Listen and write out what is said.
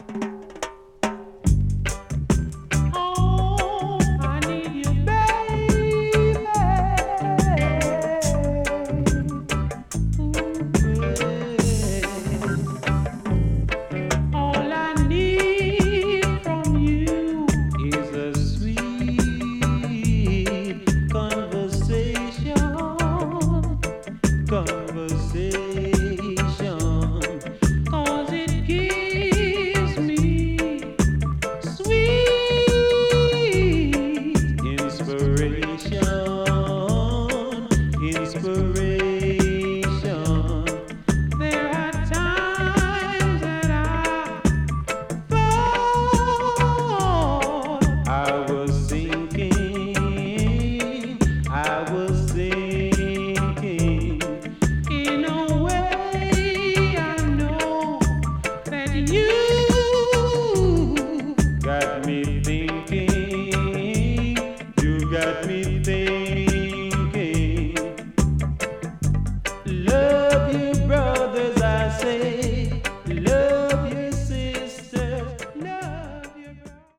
Oh, I need you, baby. All I need from you is a sweet conversation, 'cause it gives me sweet inspiration. There are times that I was thinking, in a way I know that you